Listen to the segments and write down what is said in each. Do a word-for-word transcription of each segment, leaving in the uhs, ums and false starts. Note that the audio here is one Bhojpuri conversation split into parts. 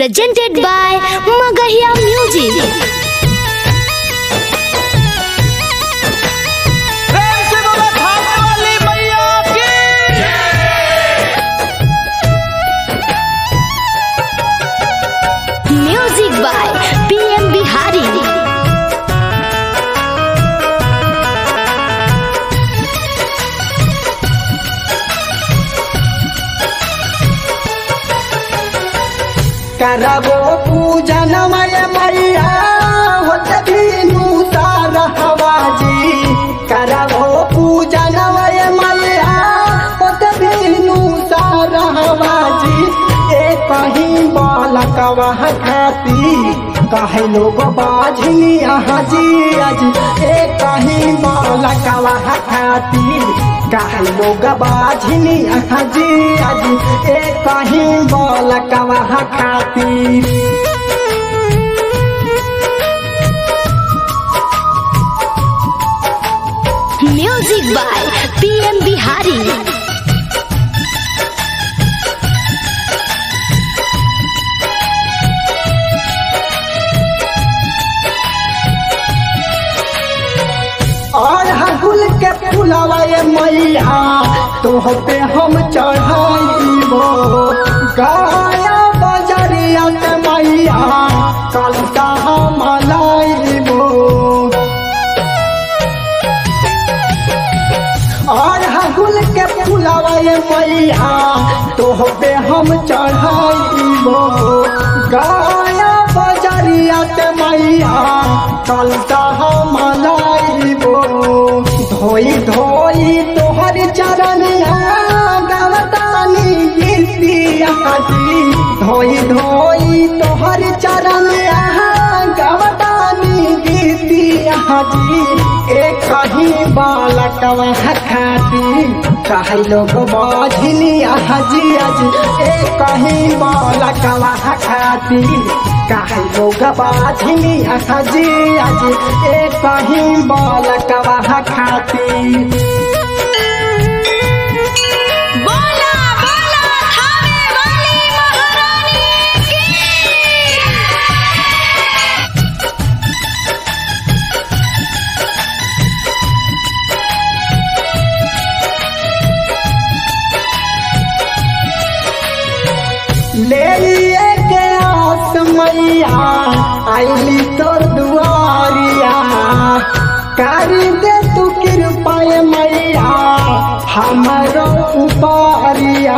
presented by Magahiya Music. Music by P M Bihari. करबो पूजन मय मैया होत बीनु सार हवाजी। करबो पूजन मय मैया होत बीनु सार हवाजी। एक कहीं बालकवा खाती कहे लोग बाझनी हाजी आज। एक कहीं बालकवा खाती कहे लोग बाझनी हाजी आज। एक कहीं बालकवा खाती Music by P M Bihari. और हगुल के फुलवा मैया तोह पे हम चढ़ाइबो। गाया बजरिया के मैया कलता हम लाइबो। और हगुल के फुलवा मैया तोह पे हम चढ़ाइबो। गाया बजरिया के मैया कलता हम लाइबो। धोई धोई तोहर चरनिया गवतानी गीतिया जी। धोई धोई तोहर चरनिया गवतानी गीतिया जी। एक कहीं बालकवा खाती कहे लोग बाझनी हाजी आज। एक कहीं बालकवा खाती कहे लोग बाझनी हाजी आज। एक कहीं बालकवा खाती बोला बोला थाने वाली महारानी की। ले लिए के आस मैया आईली तोर दुआरिया। करी दे तू कृपा मैया हमारो उपारिया।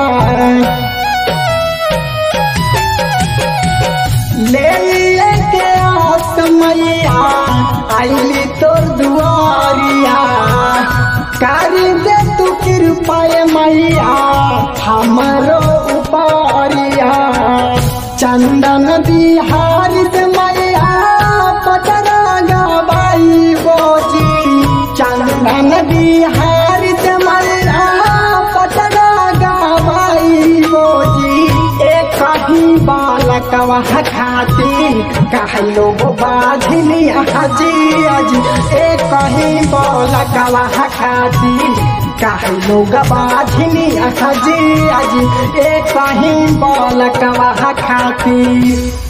ले लिए के आस मैया आईली तोर दुआरिया। करी दे तू कृपा मैया हमारो उपारिया। चंदन बिहारी से मैया पचरा गवाई बोजी। चंदन बिहारी से मैया पचरा गवाई बोजी। एक कहीं बालकवा खाती कहे लोग बाझनी हाजी आज। एक कहीं बालकवा खाती कहे लोग बाझनी हाजी आज। एक कहीं बालकवा खाती